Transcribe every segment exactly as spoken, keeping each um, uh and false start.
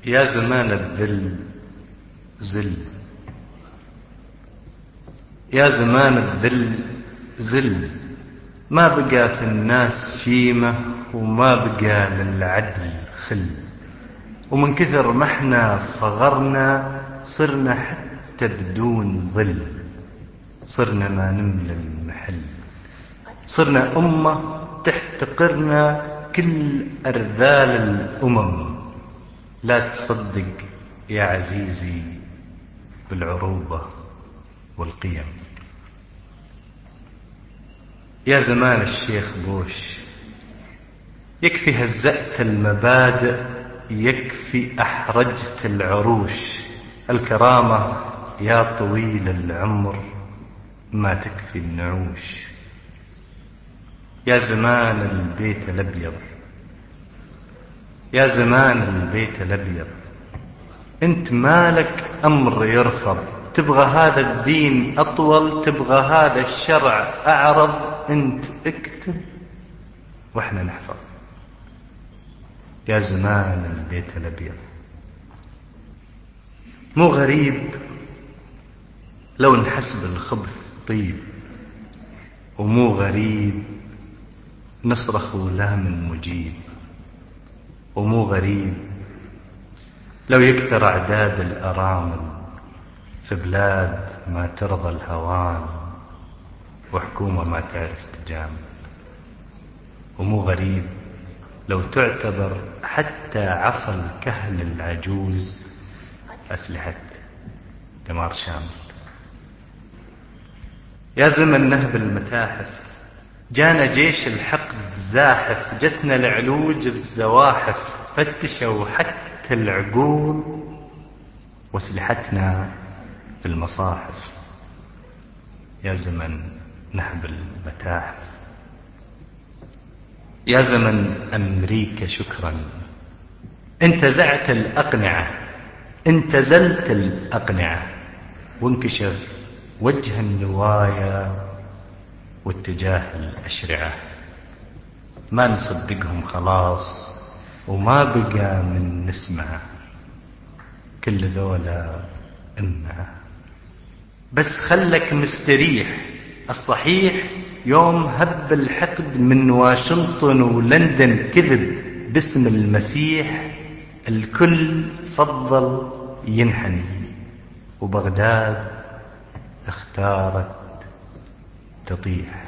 يا زمان الذل زل، يا زمان الذل زل، ما بقى في الناس شيمة وما بقى للعدل خل، ومن كثر ما احنا صغرنا صرنا حتى بدون ظل، صرنا ما نملى المحل، صرنا أمة تحتقرنا كل أرذال الأمم. لا تصدق يا عزيزي بالعروبة والقيم. يا زمان الشيخ بوش، يكفي هزأت المبادئ، يكفي أحرجت العروش، الكرامة يا طويل العمر ما تكفي النعوش. يا زمان البيت الأبيض، يا زمان البيت الأبيض، انت مالك أمر يرفض، تبغى هذا الدين أطول، تبغى هذا الشرع أعرض، انت اكتب واحنا نحفظ. يا زمان البيت الأبيض، مو غريب لو نحسب الخبث طيب، ومو غريب نصرخ ولا من مجيب، ومو غريب لو يكثر أعداد الأرامل في بلاد ما ترضى الهوان، وحكومة ما تعرف تجامل، ومو غريب لو تعتبر حتى عصا الكهل العجوز أسلحة دمار شامل. يا زمن نهب المتاحف، جانا جيش الحقد زاحف، جتنا العلوج الزواحف، فتشوا حتى العقول واسلحتنا في المصاحف. يا زمن نهب المتاحف، يا زمن أمريكا شكرا، انتزعت الأقنعة، انتزلت الأقنعة، وانكشف وجه النوايا واتجاه الأشرعة. ما نصدقهم خلاص وما بقى من نسمع، كل ذولا إمعة. بس خلك مستريح، الصحيح يوم هب الحقد من واشنطن ولندن كذب باسم المسيح، الكل فضل ينحني، وبغداد اختارت تطيح.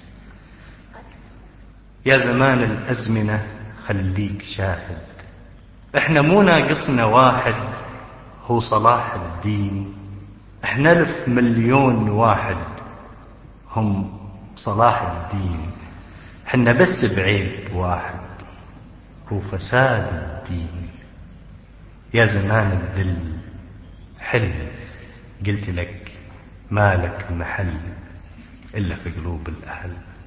يا زمان الأزمنة خليك شاهد، احنا مو ناقصنا واحد هو صلاح الدين، احنا ألف مليون واحد هم صلاح الدين، احنا بس بعيب واحد هو فساد الدين. يا زمان الذل حل، قلت لك مالك محل إلا في قلوب الأهل.